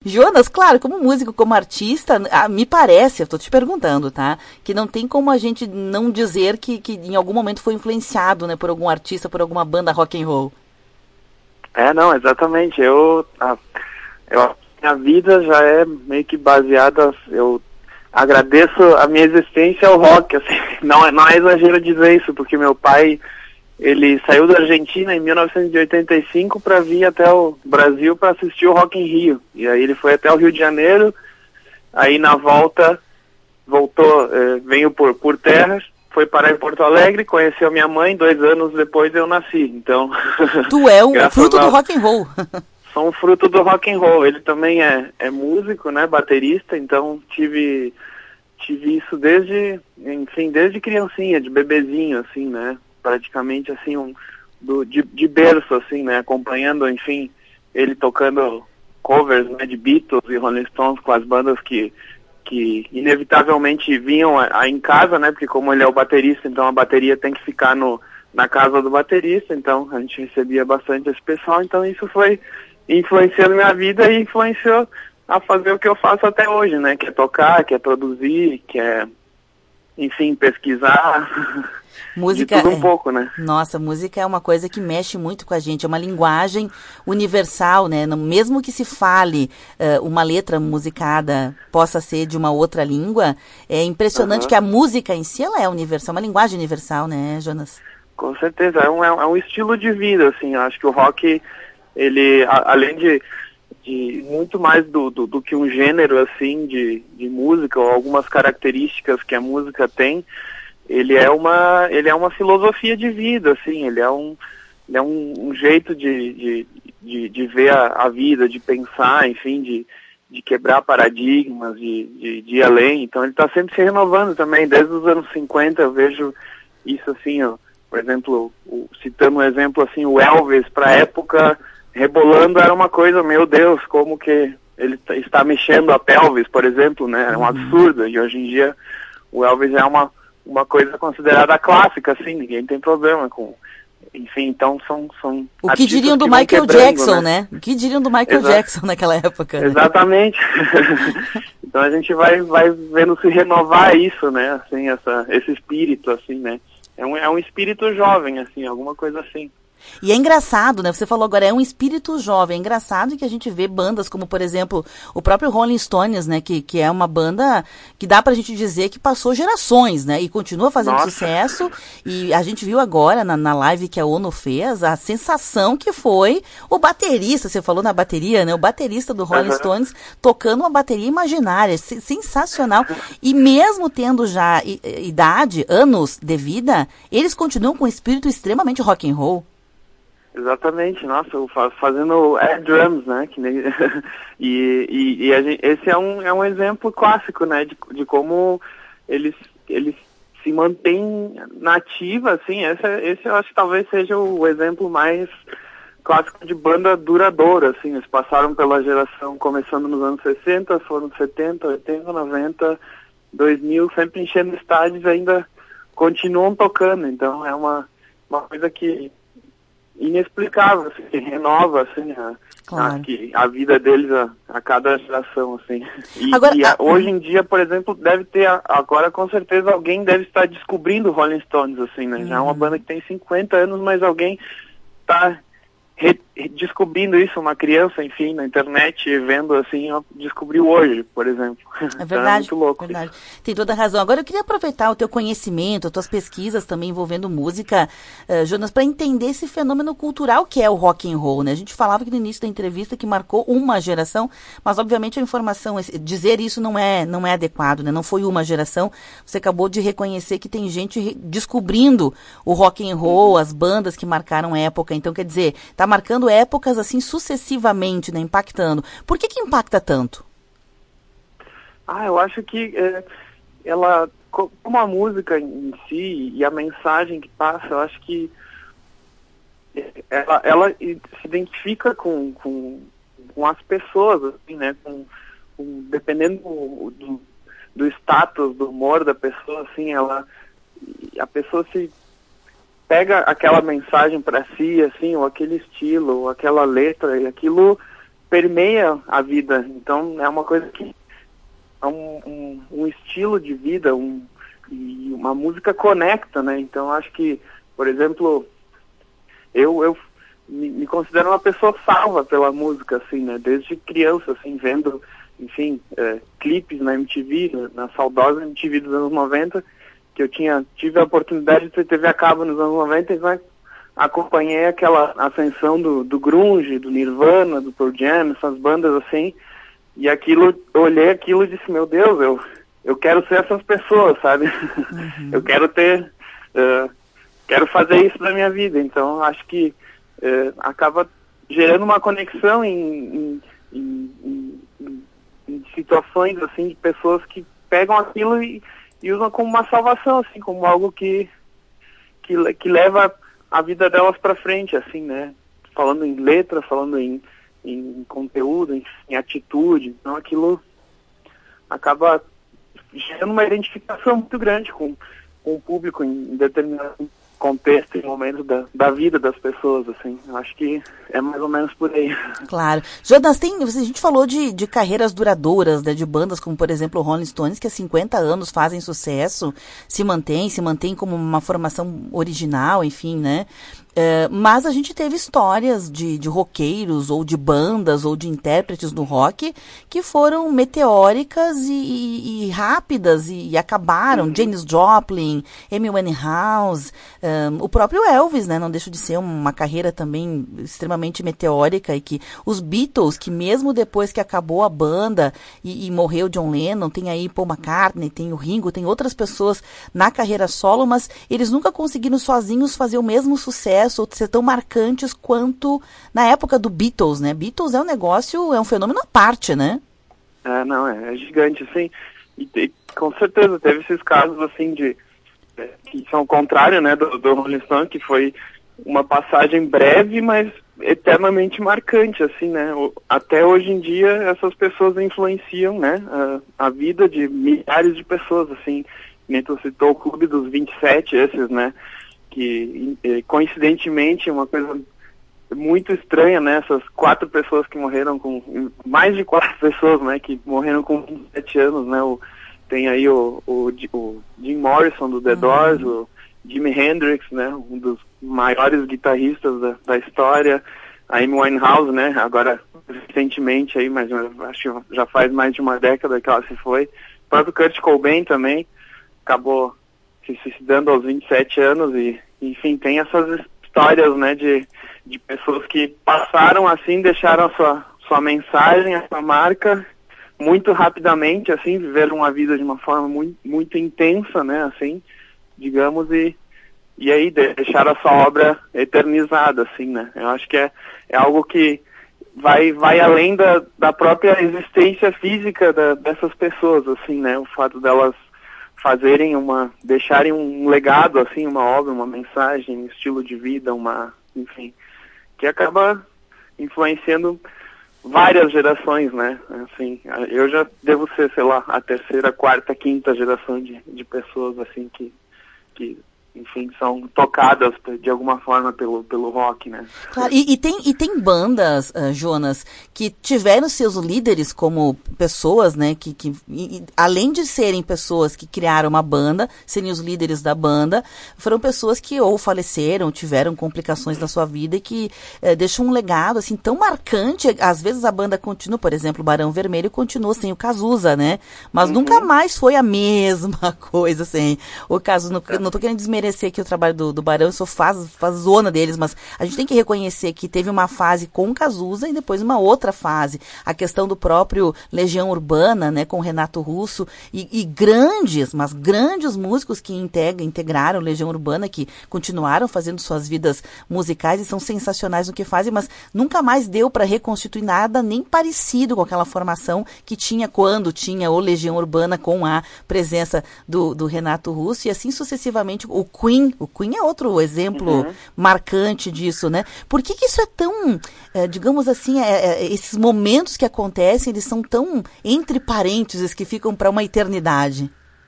Jonas, claro, como músico, como artista, me parece, eu tô te perguntando, tá? Que não tem como a gente não dizer que em algum momento foi influenciado, né, por algum artista, por alguma banda rock and roll. Não, exatamente. Minha vida já é meio que baseada, eu agradeço a minha existência ao rock, assim. Não é exagero dizer isso, porque meu pai, ele saiu da Argentina em 1985 para vir até o Brasil para assistir o Rock in Rio. E aí ele foi até o Rio de Janeiro, aí na volta voltou, veio por terra, foi parar em Porto Alegre, conheceu minha mãe, 2 anos depois eu nasci. Então, tu é o fruto do rock and roll. Sou um fruto do rock and roll. Ele também é músico, né, baterista, então tive isso desde criancinha, de bebezinho, assim, né, praticamente assim, de berço, assim, né, acompanhando, enfim, ele tocando covers, né, de Beatles e Rolling Stones com as bandas que inevitavelmente vinham em casa, né, porque como ele é o baterista, então a bateria tem que ficar na casa do baterista, então a gente recebia bastante esse pessoal, então isso foi influenciando minha vida e influenciou a fazer o que eu faço até hoje, né, que é tocar, que é produzir, que é, enfim, pesquisar. Música, de tudo um pouco, né? Nossa, música é uma coisa que mexe muito com a gente, é uma linguagem universal, né? Mesmo que se fale uma letra musicada possa ser de uma outra língua, é impressionante que a música em si, ela é universal, uma linguagem universal, né, Jonas? Com certeza, é um estilo de vida, assim, eu acho que o rock, ele, além de muito mais do que um gênero, assim, de música, ou algumas características que a música tem, ele é uma filosofia de vida, assim, ele é um jeito de ver a vida, de pensar, enfim, de quebrar paradigmas, de ir além. Então ele está sempre se renovando também. Desde os anos 50 eu vejo isso, assim, ó, por exemplo, citando um exemplo, assim, o Elvis, para a época, rebolando era uma coisa, meu Deus, como que ele está mexendo a pelvis, por exemplo, né, é um absurdo. E hoje em dia o Elvis é uma coisa considerada clássica, assim, ninguém tem problema com... Enfim, então são o que diriam do Michael Jackson, né? O que diriam do Michael Jackson naquela época, né? Exatamente. Então a gente vai vendo se renovar isso, né? Assim, esse espírito, assim, né? É um espírito jovem, assim, alguma coisa assim. E é engraçado, né? Você falou agora, é um espírito jovem. É engraçado que a gente vê bandas como, por exemplo, o próprio Rolling Stones, né? Que é uma banda que dá pra gente dizer que passou gerações, né? E continua fazendo sucesso. E a gente viu agora, na live que a ONU fez, a sensação que foi o baterista, você falou na bateria, né? O baterista do Rolling Stones tocando uma bateria imaginária. Sensacional. E mesmo tendo já idade, anos de vida, eles continuam com um espírito extremamente rock and roll. Exatamente, nossa, fazendo air drums, né, esse é um exemplo clássico, né, de como eles se mantêm na ativa, assim, esse eu acho que talvez seja o exemplo mais clássico de banda duradoura, assim, eles passaram pela geração começando nos anos 60, foram 70, 80, 90, 2000, sempre enchendo estádios, ainda continuam tocando, então é uma coisa que inexplicável, assim, que renova, assim, a vida deles a cada geração, assim. Hoje em dia, por exemplo, deve ter, agora com certeza alguém deve estar descobrindo o Rolling Stones, assim, né? Já é uma banda que tem 50 anos, mas alguém está descobrindo isso, uma criança, enfim, na internet, vendo assim, descobriu hoje, por exemplo. É verdade, então é muito louco. Verdade. Tem toda a razão. Agora eu queria aproveitar o teu conhecimento, as tuas pesquisas também envolvendo música, Jonas, para entender esse fenômeno cultural que é o rock and roll, né? A gente falava aqui no início da entrevista que marcou uma geração, mas obviamente a informação, dizer isso não é adequado, né? Não foi uma geração. Você acabou de reconhecer que tem gente descobrindo o rock and roll, as bandas que marcaram época. Então, quer dizer, tá marcando épocas assim sucessivamente, né, impactando. Por que impacta tanto? Eu acho que como a música em si e a mensagem que passa, eu acho que ela se identifica com as pessoas, assim, né, dependendo do status, do humor da pessoa, assim, a pessoa se pega aquela mensagem para si, assim, ou aquele estilo, ou aquela letra, e aquilo permeia a vida. Então é uma coisa que é um estilo de vida, e uma música conecta, né? Então acho que, por exemplo, eu me considero uma pessoa salva pela música, assim, né? Desde criança, assim, vendo, enfim, clipes na MTV, na saudosa MTV dos anos 90, que eu tive a oportunidade de ter TV a cabo nos anos 90 e acompanhei aquela ascensão do grunge, do Nirvana, do Pearl Jam, essas bandas assim, e eu olhei aquilo e disse, meu Deus, eu quero ser essas pessoas, sabe? Uhum. Eu quero quero fazer isso na minha vida. Então acho que acaba gerando uma conexão em situações assim, de pessoas que pegam aquilo e usam como uma salvação, assim, como algo que leva a vida delas para frente, assim, né? Falando em letra, falando em conteúdo, em atitude. Então aquilo acaba gerando uma identificação muito grande com o público em determinado contexto e momento da vida das pessoas, assim. Eu acho que é mais ou menos por aí. Claro. Jonas, a gente falou de carreiras duradouras, né, de bandas como, por exemplo, o Rolling Stones, que há 50 anos fazem sucesso, se mantém como uma formação original, enfim, né? Mas a gente teve histórias de roqueiros, ou de bandas, ou de intérpretes do rock, que foram meteóricas e rápidas, e acabaram. Uhum. Janis Joplin, Amy Winehouse, o próprio Elvis, né, não deixa de ser uma carreira também extremamente meteórica, e que os Beatles, que mesmo depois que acabou a banda e morreu John Lennon, tem aí Paul McCartney, tem o Ringo, tem outras pessoas na carreira solo, mas eles nunca conseguiram sozinhos fazer o mesmo sucesso ou ser tão marcantes quanto na época do Beatles, né? Beatles é um fenômeno à parte, né? Não, é gigante, sim. E com certeza teve esses casos, assim, que são o contrário, né, do Rolling Stone, que foi uma passagem breve, mas eternamente marcante, assim, né? Até hoje em dia, essas pessoas influenciam, né, a vida de milhares de pessoas, assim. Nem tu citou o Clube dos 27, esses, né? Que coincidentemente, uma coisa muito estranha, né, essas 4 pessoas que morreram mais de 4 pessoas, né, que morreram com 27 anos, né, tem aí o Jim Morrison do The Doors, o Jimi Hendrix, né, um dos maiores guitarristas da história, a Amy Winehouse, né, agora recentemente aí, mas acho que já faz mais de uma década que ela se foi, o próprio Kurt Cobain também acabou se suicidando aos 27 anos e, enfim, tem essas histórias, né, de pessoas que passaram assim, deixaram a sua mensagem, a sua marca muito rapidamente, assim, viveram uma vida de uma forma muito, muito intensa, né, assim, digamos, e aí deixaram a sua obra eternizada, assim, né. Eu acho que é algo que vai além da própria existência física dessas pessoas, assim, né, o fato delas deixarem um legado, assim, uma obra, uma mensagem, um estilo de vida, enfim, que acaba influenciando várias gerações, né, assim, eu já devo ser, sei lá, a 3ª, 4ª, 5ª geração de pessoas, assim, que enfim, são tocadas de alguma forma pelo rock, né? Claro, e tem bandas, Jonas, que tiveram seus líderes como pessoas, né, que além de serem pessoas que criaram uma banda, serem os líderes da banda, foram pessoas que ou faleceram, tiveram complicações na sua vida e que deixam um legado, assim, tão marcante. Às vezes a banda continua, por exemplo, o Barão Vermelho continuou sem o Cazuza, né? Mas nunca mais foi a mesma coisa sem o Cazuza. Não tô querendo desmerecer aqui o trabalho do Barão, eu sou fazona deles, mas a gente tem que reconhecer que teve uma fase com o Cazuza e depois uma outra fase. A questão do próprio Legião Urbana, né, com o Renato Russo e grandes músicos que integraram Legião Urbana, que continuaram fazendo suas vidas musicais e são sensacionais no que fazem, mas nunca mais deu para reconstituir nada nem parecido com aquela formação que tinha quando tinha o Legião Urbana com a presença do Renato Russo e assim sucessivamente. O Queen é outro exemplo marcante disso, né? Por que isso é tão, digamos assim, esses momentos que acontecem, eles são tão entre parênteses que ficam para uma eternidade?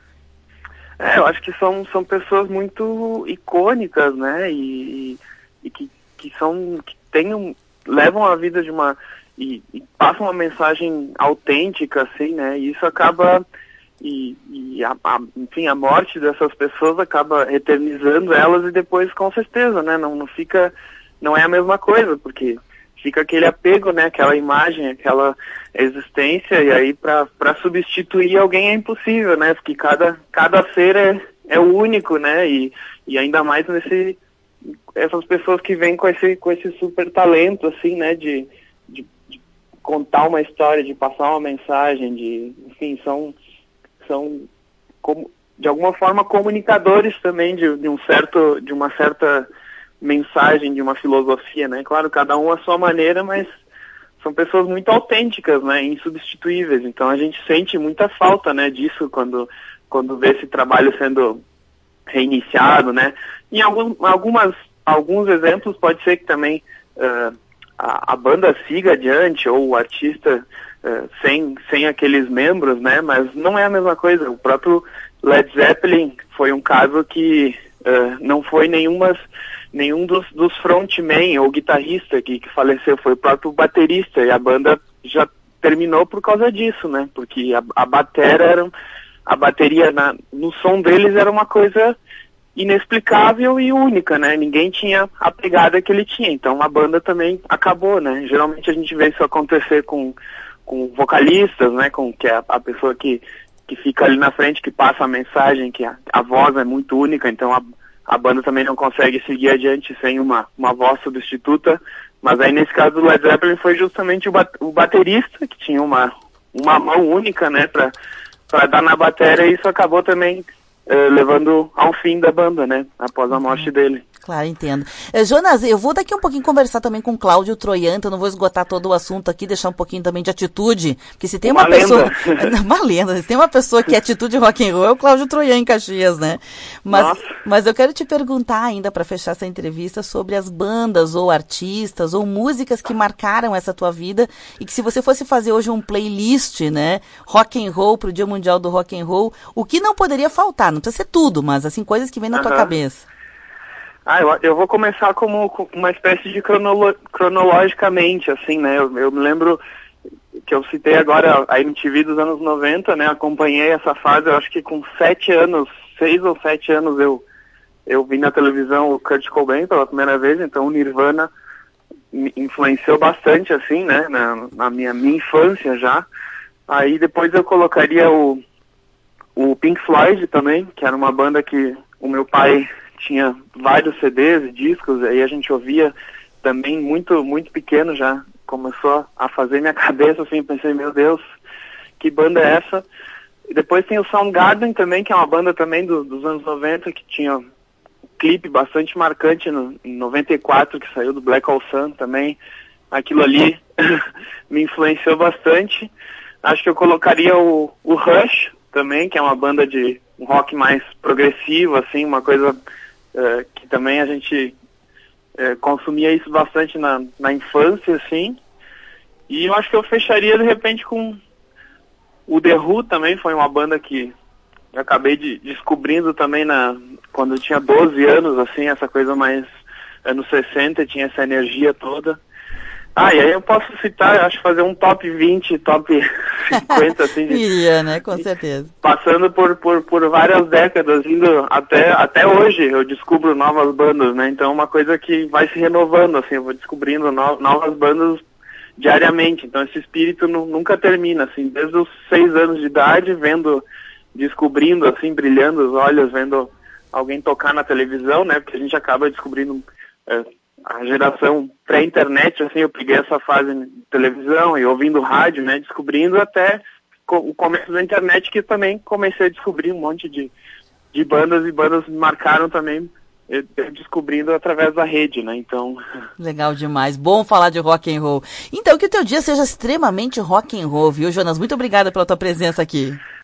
Eu acho que são pessoas muito icônicas, né? E que levam a vida de uma e passa uma mensagem autêntica, assim, né? E isso acaba, enfim, a morte dessas pessoas acaba eternizando elas e depois, com certeza, né? Não é a mesma coisa, porque fica aquele apego, né? Aquela imagem, aquela existência, e aí para substituir alguém é impossível, né? Porque cada ser é único, né? E ainda mais essas pessoas que vêm com esse super talento, assim, né? De contar uma história, de passar uma mensagem, enfim, são como, de alguma forma, comunicadores também de uma certa mensagem, de uma filosofia, né? Claro, cada um à sua maneira, mas são pessoas muito autênticas, né? Insubstituíveis. Então a gente sente muita falta, né? Disso quando vê esse trabalho sendo reiniciado, né? Em alguns exemplos pode ser que também a banda siga adiante, ou o artista sem aqueles membros, né? Mas não é a mesma coisa. O próprio Led Zeppelin foi um caso que não foi nenhum dos frontmen ou guitarrista que faleceu, foi o próprio baterista, e a banda já terminou por causa disso, né? Porque a bateria no som deles era uma coisa inexplicável e única, né? Ninguém tinha a pegada que ele tinha, então a banda também acabou, né? Geralmente a gente vê isso acontecer com vocalistas, né? Que é a pessoa que fica ali na frente, que passa a mensagem, que a voz é muito única, então a banda também não consegue seguir adiante sem uma voz substituta. Mas aí nesse caso do Led Zeppelin foi justamente o baterista, que tinha uma mão única, né? Pra dar na bateria, e isso acabou também levando ao fim da banda, né? Após a morte dele. Claro, entendo. Jonas, eu vou daqui um pouquinho conversar também com Cláudio Troian, eu não vou esgotar todo o assunto aqui, deixar um pouquinho também de atitude, porque se tem uma pessoa... Uma lenda. Se tem uma pessoa que é atitude rock and roll, é o Cláudio Troian em Caxias, né? Mas eu quero te perguntar ainda, para fechar essa entrevista, sobre as bandas, ou artistas, ou músicas que marcaram essa tua vida, e que se você fosse fazer hoje um playlist, né, rock and roll, pro Dia Mundial do Rock and Roll, o que não poderia faltar? Não precisa ser tudo, mas assim, coisas que vêm na tua cabeça. Eu vou começar como uma espécie de cronologicamente, assim, né? Eu me lembro que eu citei agora a MTV dos anos 90, né? Acompanhei essa fase, eu acho que com 6 ou 7 anos eu vi na televisão o Kurt Cobain pela primeira vez, então o Nirvana me influenciou bastante, assim, né? Na minha infância já. Aí depois eu colocaria o Pink Floyd também, que era uma banda que o meu pai tinha vários CDs e discos, aí a gente ouvia também muito, muito pequeno já. Começou a fazer minha cabeça, assim, pensei, meu Deus, que banda é essa? E depois tem o Soundgarden também, que é uma banda também dos anos 90, que tinha um clipe bastante marcante em 94, que saiu do Black Hole Sun também. Aquilo ali me influenciou bastante. Acho que eu colocaria o Rush também, que é uma banda de um rock mais progressivo, assim, uma coisa que também a gente consumia isso bastante na infância, assim. E eu acho que eu fecharia, de repente, com o The Who também, foi uma banda que eu acabei descobrindo também quando eu tinha 12 anos, assim, essa coisa mais anos 60, tinha essa energia toda. E aí eu posso citar, acho, fazer um top 20, top 50, assim. Iria, né? Com certeza. Passando por várias décadas, indo até hoje eu descubro novas bandas, né? Então é uma coisa que vai se renovando, assim, eu vou descobrindo novas bandas diariamente. Então esse espírito nunca termina, assim, desde os 6 anos de idade, descobrindo, assim, brilhando os olhos, vendo alguém tocar na televisão, né? Porque a gente acaba descobrindo... a geração pré-internet, assim, eu peguei essa fase de televisão e ouvindo rádio, né, descobrindo até o começo da internet, que também comecei a descobrir um monte de bandas, e bandas me marcaram também, eu descobrindo através da rede, né, então... Legal demais, bom falar de rock and roll. Então, que o teu dia seja extremamente rock and roll, viu, Jonas? Muito obrigada pela tua presença aqui.